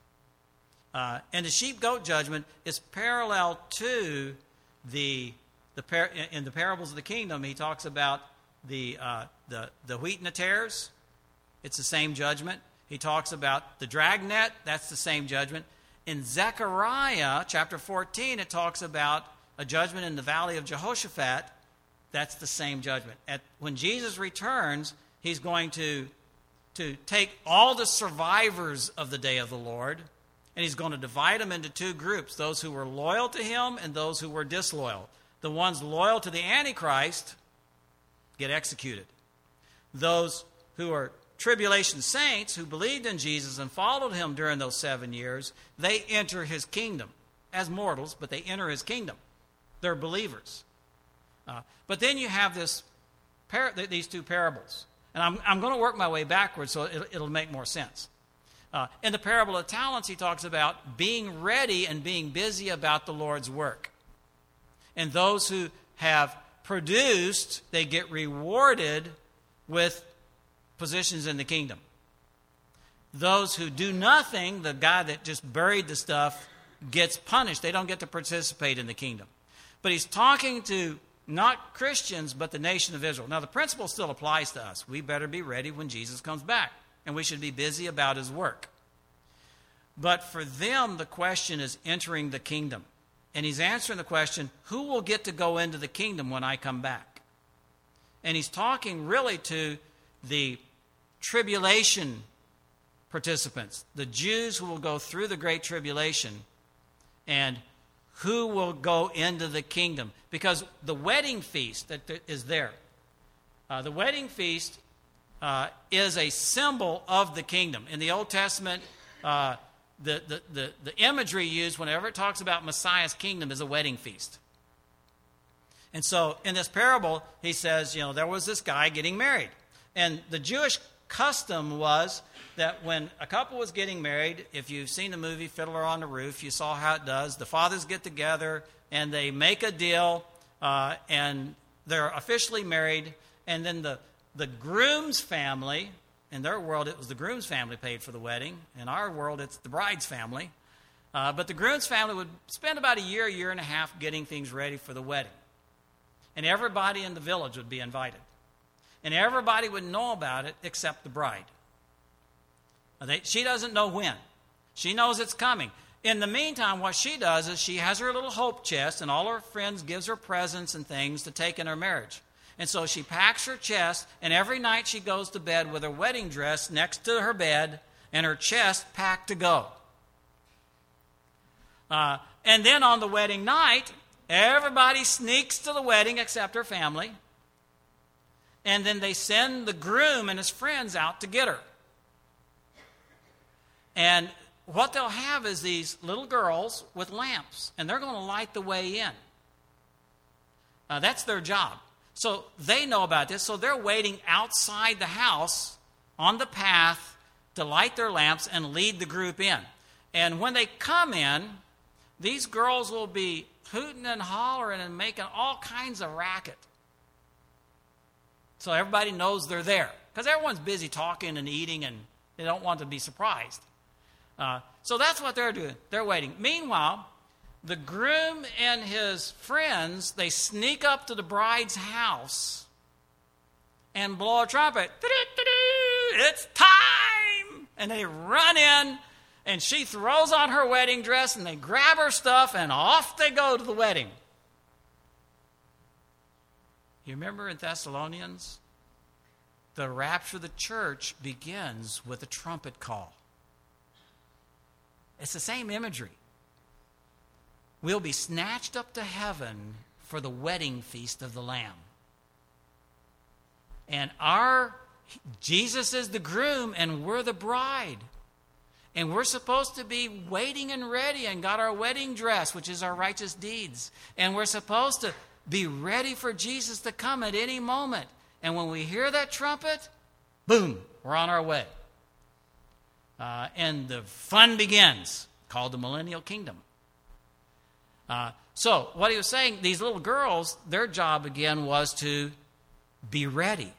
Uh, and the sheep-goat judgment is parallel to the, the par- in the parables of the kingdom. He talks about the, uh, the, the wheat and the tares. It's the same judgment. He talks about the dragnet. That's the same judgment. In Zechariah chapter fourteen, it talks about a judgment in the valley of Jehoshaphat. That's the same judgment. At, when Jesus returns, he's going to, to take all the survivors of the day of the Lord, and he's going to divide them into two groups, those who were loyal to him and those who were disloyal. The ones loyal to the Antichrist get executed. Those who are tribulation saints who believed in Jesus and followed him during those seven years, they enter his kingdom as mortals, but they enter his kingdom. They're believers. Uh, but then you have this par- these two parables. And I'm, I'm going to work my way backwards so it'll, it'll make more sense. Uh, in the parable of talents, he talks about being ready and being busy about the Lord's work. And those who have produced, they get rewarded with positions in the kingdom. Those who do nothing, the guy that just buried the stuff, gets punished. They don't get to participate in the kingdom. But he's talking to not Christians, but the nation of Israel. Now, the principle still applies to us. We better be ready when Jesus comes back, and we should be busy about his work. But for them, the question is entering the kingdom. And he's answering the question, who will get to go into the kingdom when I come back? And he's talking really to the tribulation participants, the Jews who will go through the Great Tribulation, and who will go into the kingdom. Because the wedding feast that is there, uh, the wedding feast uh, is a symbol of the kingdom. In the Old Testament, uh, the, the, the, the imagery used whenever it talks about Messiah's kingdom is a wedding feast. And so in this parable, he says, you know, there was this guy getting married. And the Jewish custom was that when a couple was getting married, if you've seen the movie Fiddler on the Roof, you saw how it does. The fathers get together and they make a deal, uh, and they're officially married. And then the, the groom's family, in their world it was the groom's family paid for the wedding. In our world it's the bride's family. Uh, but the groom's family would spend about a year, a year and a half getting things ready for the wedding. And everybody in the village would be invited. And everybody would know about it except the bride. They, she doesn't know when. She knows it's coming. In the meantime, what she does is she has her little hope chest, and all her friends gives her presents and things to take in her marriage. And so she packs her chest, and every night she goes to bed with her wedding dress next to her bed and her chest packed to go. Uh, and then on the wedding night, everybody sneaks to the wedding except her family. And then they send the groom and his friends out to get her. And what they'll have is these little girls with lamps, and they're going to light the way in. Uh, that's their job. So they know about this, so they're waiting outside the house on the path to light their lamps and lead the group in. And when they come in, these girls will be hooting and hollering and making all kinds of racket. So everybody knows they're there. Because everyone's busy talking and eating, and they don't want to be surprised. Uh, so that's what they're doing. They're waiting. Meanwhile, the groom and his friends, they sneak up to the bride's house and blow a trumpet. It's time! And they run in, and she throws on her wedding dress, and they grab her stuff, and off they go to the wedding. You remember in Thessalonians? The rapture of the church begins with a trumpet call. It's the same imagery. We'll be snatched up to heaven for the wedding feast of the Lamb. And our, Jesus is the groom and we're the bride. And we're supposed to be waiting and ready and got our wedding dress, which is our righteous deeds. And we're supposed to be ready for Jesus to come at any moment. And when we hear that trumpet, boom, we're on our way. Uh, and the fun begins, called the Millennial Kingdom. Uh, so what he was saying, these little girls, their job again was to be ready.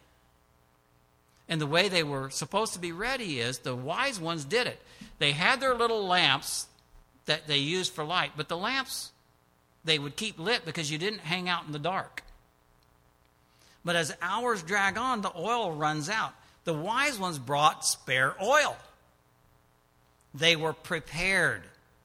And the way they were supposed to be ready is the wise ones did it. They had their little lamps that they used for light, but the lamps they would keep lit because you didn't hang out in the dark. But as hours drag on, the oil runs out. The wise ones brought spare oil. They were prepared.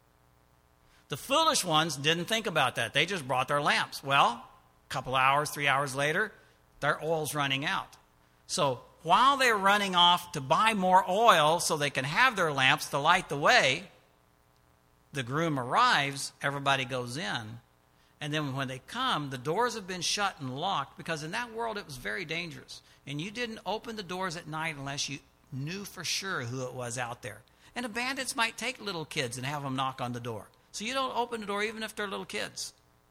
The foolish ones didn't think about that. They just brought their lamps. Well, a couple hours, three hours later, their oil's running out. So while they're running off to buy more oil so they can have their lamps to light the way, the groom arrives, everybody goes in. And then when they come, the doors have been shut and locked because in that world it was very dangerous. And you didn't open the doors at night unless you knew for sure who it was out there. And the bandits might take little kids and have them knock on the door. So you don't open the door even if they're little kids.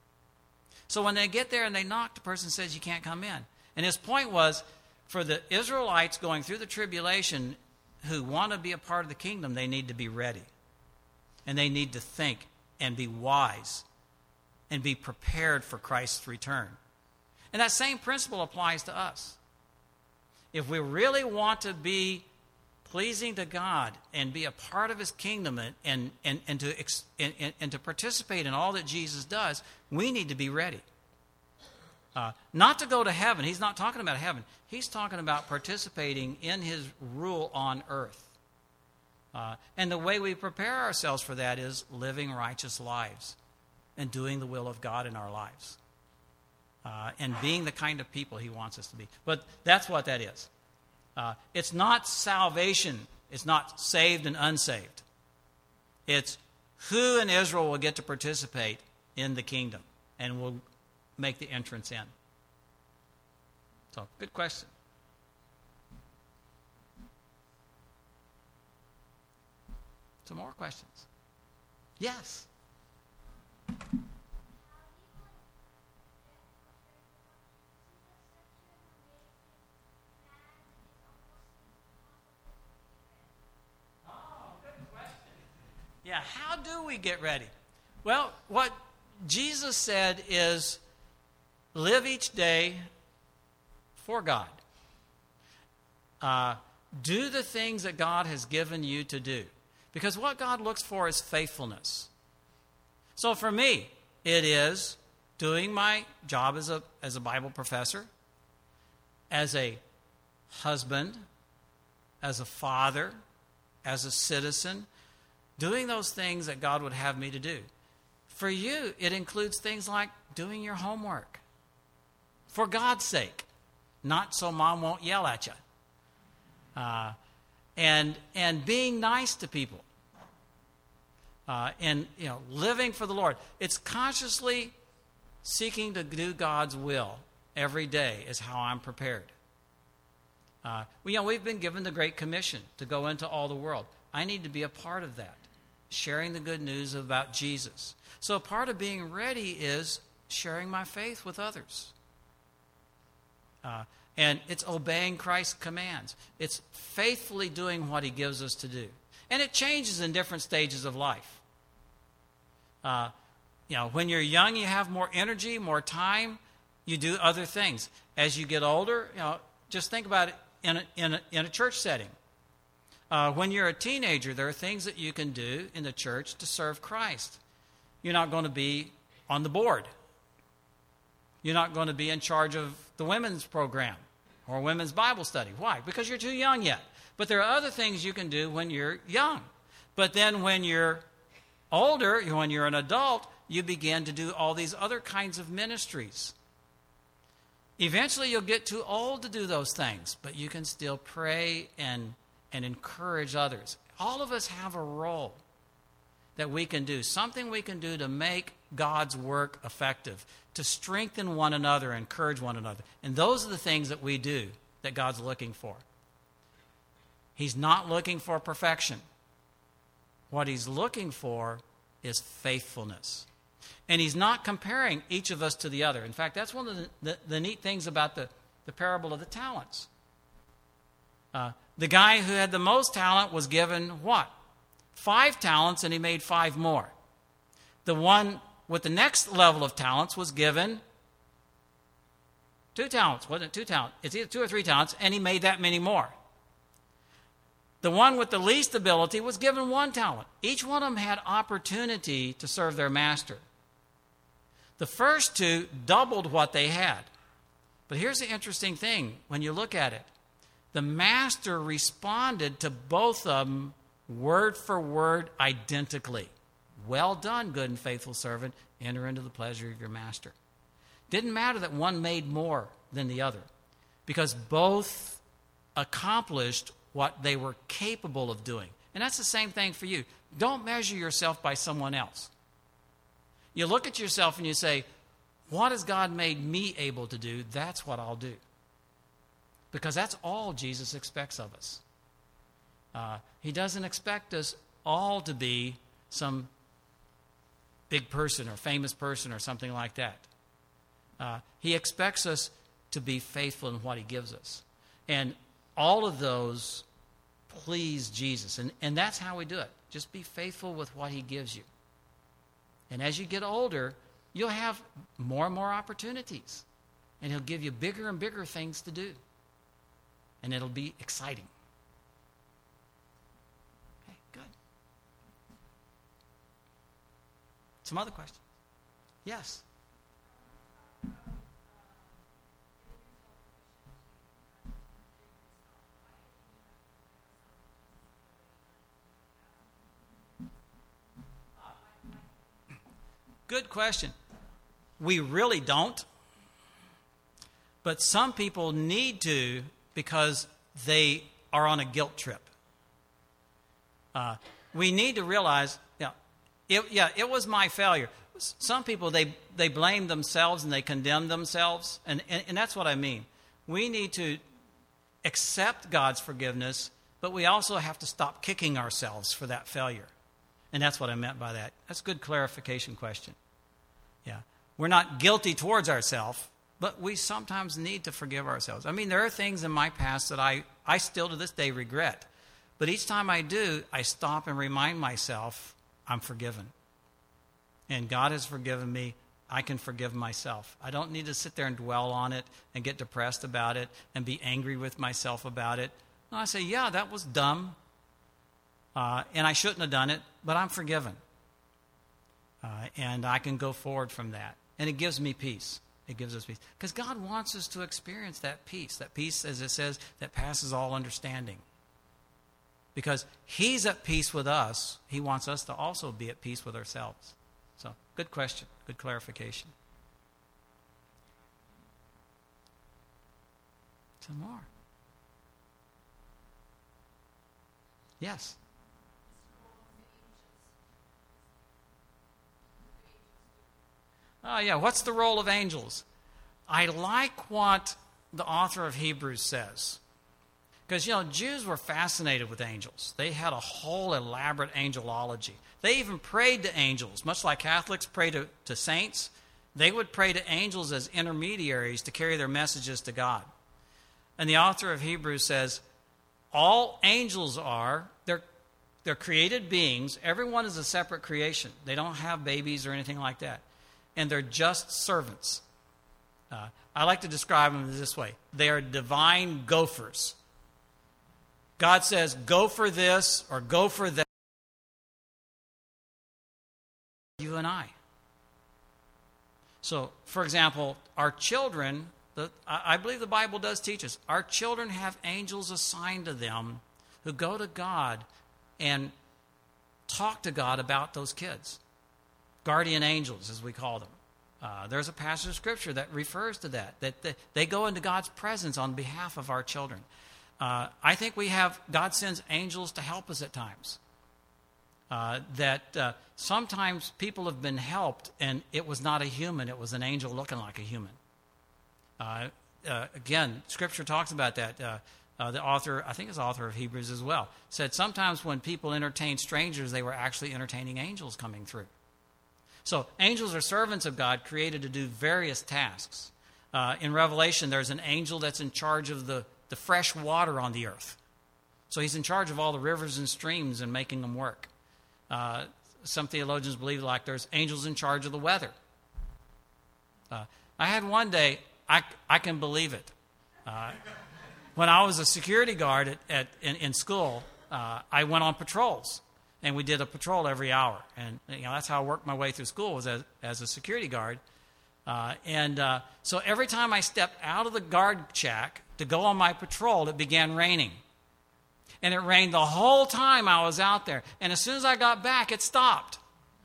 So when they get there and they knock, the person says you can't come in. And his point was, for the Israelites going through the tribulation who want to be a part of the kingdom, they need to be ready. And they need to think and be wise and be prepared for Christ's return. And that same principle applies to us. If we really want to be pleasing to God and be a part of his kingdom and, and, and, and, to, and, and to participate in all that Jesus does, we need to be ready. Uh, not to go to heaven. He's not talking about heaven. He's talking about participating in his rule on earth. Uh, and the way we prepare ourselves for that is living righteous lives. and doing the will of God in our lives. Uh, and being the kind of people he wants us to be. But that's what that is. Uh, it's not salvation. It's not saved and unsaved. It's who in Israel will get to participate in the kingdom and will make the entrance in. So, good question. Some more questions? Yes. Yeah, how do we get ready? Well, what Jesus said is live each day for God. Uh, do the things that God has given you to do. Because what God looks for is faithfulness. So for me, it is doing my job as a, as a Bible professor, as a husband, as a father, as a citizen, doing those things that God would have me to do. For you, it includes things like doing your homework. For God's sake. Not so mom won't yell at you. Uh, and and being nice to people. Uh, and, you know, living for the Lord. It's consciously seeking to do God's will every day is how I'm prepared. Uh, well, you know, we've been given the Great Commission to go into all the world. I need to be a part of that, sharing the good news about Jesus. So part of being ready is sharing my faith with others. Uh, and it's obeying Christ's commands. It's faithfully doing what he gives us to do. And it changes in different stages of life. Uh, you know, when you're young, you have more energy, more time. You do other things. As you get older, you know, just think about it in a, in a, in a church setting. Uh, when you're a teenager, there are things that you can do in the church to serve Christ. You're not going to be on the board. You're not going to be in charge of the women's program or women's Bible study. Why? Because you're too young yet. But there are other things you can do when you're young. But then when you're older, when you're an adult, you begin to do all these other kinds of ministries. Eventually you'll get too old to do those things, but you can still pray and, and encourage others. All of us have a role that we can do, something we can do to make God's work effective, to strengthen one another, encourage one another. And those are the things that we do that God's looking for. He's not looking for perfection. What he's looking for is faithfulness. And he's not comparing each of us to the other. In fact, that's one of the, the, the neat things about the, the parable of the talents. Uh, the guy who had the most talent was given what? Five talents, and he made five more. The one with the next level of talents was given two talents. Wasn't it two talents? It's either two or three talents, and he made that many more. The one with the least ability was given one talent. Each one of them had opportunity to serve their master. The first two doubled what they had. But here's the interesting thing when you look at it. The master responded to both of them word for word identically. Well done, good and faithful servant. Enter into the pleasure of your master. Didn't matter that one made more than the other, because both accomplished what they were capable of doing. And that's the same thing for you. Don't measure yourself by someone else. You look at yourself and you say, what has God made me able to do? That's what I'll do. Because that's all Jesus expects of us. Uh, he doesn't expect us all to be some big person or famous person or something like that. Uh, he expects us to be faithful in what he gives us. And all of those please Jesus. And, and that's how we do it. Just be faithful with what he gives you. And as you get older, you'll have more and more opportunities. And he'll give you bigger and bigger things to do. And it'll be exciting. Okay, good. Some other questions? Yes. good question. We really don't. But some people need to because they are on a guilt trip. Uh, we need to realize, yeah, it, yeah, it was my failure. Some people, they, they blame themselves and they condemn themselves. And, and, and that's what I mean. We need to accept God's forgiveness, but we also have to stop kicking ourselves for that failure. And that's what I meant by that. That's a good clarification question. Yeah. We're not guilty towards ourselves, but we sometimes need to forgive ourselves. I mean, there are things in my past that I, I still to this day regret. But each time I do, I stop and remind myself I'm forgiven. And God has forgiven me. I can forgive myself. I don't need to sit there and dwell on it and get depressed about it and be angry with myself about it. No, I say, yeah, that was dumb. Uh, and I shouldn't have done it, but I'm forgiven. Uh, and I can go forward from that. And it gives me peace. It gives us peace. Because God wants us to experience that peace. That peace, as it says, that passes all understanding. Because He's at peace with us. He wants us to also be at peace with ourselves. So, good question. Good clarification. Some more. Yes. Oh, yeah. What's the role of angels? I like what the author of Hebrews says. Because, you know, Jews were fascinated with angels. They had a whole elaborate angelology. They even prayed to angels, much like Catholics pray to, to saints. They would pray to angels as intermediaries to carry their messages to God. And the author of Hebrews says, all angels are, they're, they're created beings. Everyone is a separate creation. They don't have babies or anything like that. And they're just servants. Uh, I like to describe them this way. They are divine gophers. God says, go for this or go for that. You and I. So, for example, our children, the, I believe the Bible does teach us, our children have angels assigned to them who go to God and talk to God about those kids. Guardian angels, as we call them. Uh, there's a passage of Scripture that refers to that, that they, they go into God's presence on behalf of our children. Uh, I think we have, God sends angels to help us at times. Uh, that uh, sometimes people have been helped and it was not a human, it was an angel looking like a human. Uh, uh, again, Scripture talks about that. Uh, uh, the author, I think it's the author of Hebrews as well, said sometimes when people entertained strangers, they were actually entertaining angels coming through. So angels are servants of God created to do various tasks. Uh, in Revelation, there's an angel that's in charge of the the fresh water on the earth. So he's in charge of all the rivers and streams and making them work. Uh, some theologians believe like there's angels in charge of the weather. Uh, I had one day, I, I can believe it. Uh, when I was a security guard at, at in, in school, uh, I went on patrols. And we did a patrol every hour. And you know that's how I worked my way through school, was as, as a security guard. Uh, and uh, so every time I stepped out of the guard shack to go on my patrol, it began raining. And it rained the whole time I was out there. And as soon as I got back, it stopped.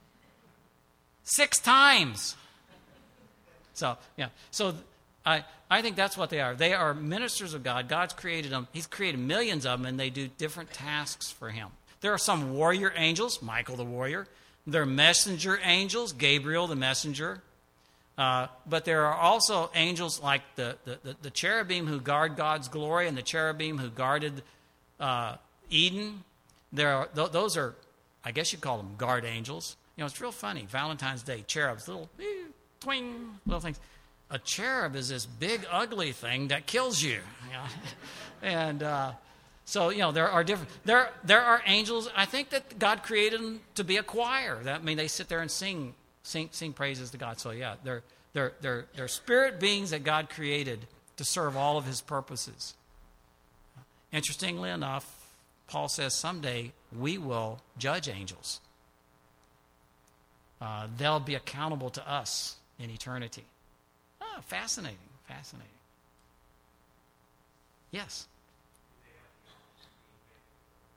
Six times. So, yeah. So I, I think that's what they are. They are ministers of God. God's created them. He's created millions of them, and they do different tasks for Him. There are some warrior angels, Michael the warrior. There are messenger angels, Gabriel the messenger. Uh, but there are also angels like the, the, the cherubim who guard God's glory and the cherubim who guarded uh, Eden. There are, th- those are, I guess you'd call them guard angels. You know, it's real funny. Valentine's Day, cherubs, little eh, twing, little things. A cherub is this big, ugly thing that kills you. You know? and uh, so, you know, there are different, there, there are angels. I think that God created them to be a choir. That I mean, they sit there and sing Sing, sing praises to God. So yeah, they're, they're, they're, they're spirit beings that God created to serve all of His purposes. Interestingly enough, Paul says someday we will judge angels. Uh, they'll be accountable to us in eternity. Oh, fascinating, fascinating. Yes?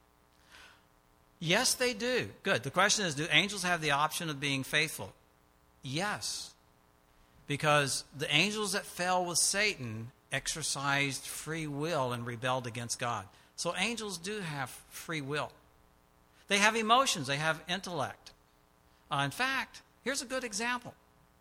Yes, they do. Good. The question is, do angels have the option of being faithful? Yes, because the angels that fell with Satan exercised free will and rebelled against God. So angels do have free will. They have emotions. They have intellect. Uh, in fact, here's a good example.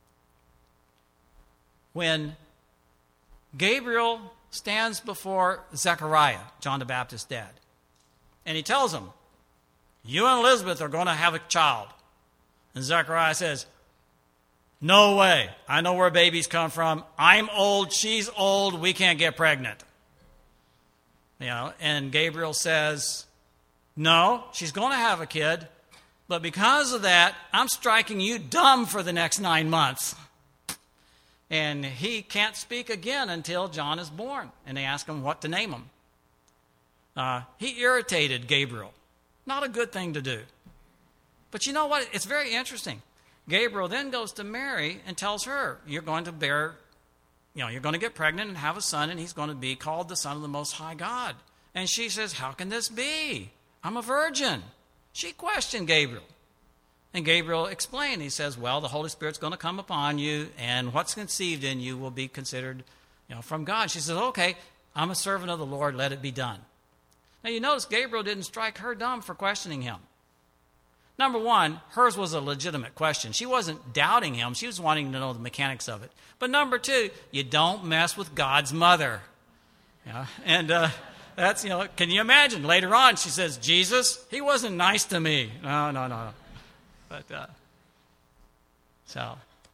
When Gabriel stands before Zechariah, John the Baptist's dad, and he tells him, you and Elizabeth are going to have a child. And Zechariah says, no way. I know where babies come from. I'm old. She's old. We can't get pregnant. You know, and Gabriel says, no, she's going to have a kid. But because of that, I'm striking you dumb for the next nine months. And he can't speak again until John is born. And they ask him what to name him. Uh, he irritated Gabriel. Not a good thing to do. But you know what? It's very interesting. Gabriel then goes to Mary and tells her, you're going to bear, you know, you're going to get pregnant and have a son, and he's going to be called the Son of the Most High God. And she says, how can this be? I'm a virgin. She questioned Gabriel. And Gabriel explained. He says, well, the Holy Spirit's going to come upon you, and what's conceived in you will be considered, you know, from God. She says, okay, I'm a servant of the Lord. Let it be done. Now, you notice Gabriel didn't strike her dumb for questioning him. Number one, hers was a legitimate question. She wasn't doubting him. She was wanting to know the mechanics of it. But number two, you don't mess with God's mother. Yeah, and uh, that's, you know, can you imagine? Later on, she says, Jesus, he wasn't nice to me. No, no, no, no. But, uh, so,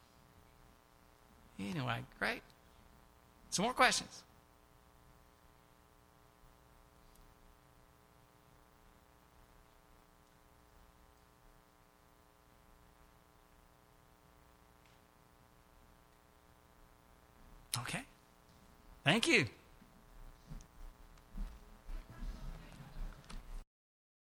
anyway, great. Some more questions. Okay. Thank you.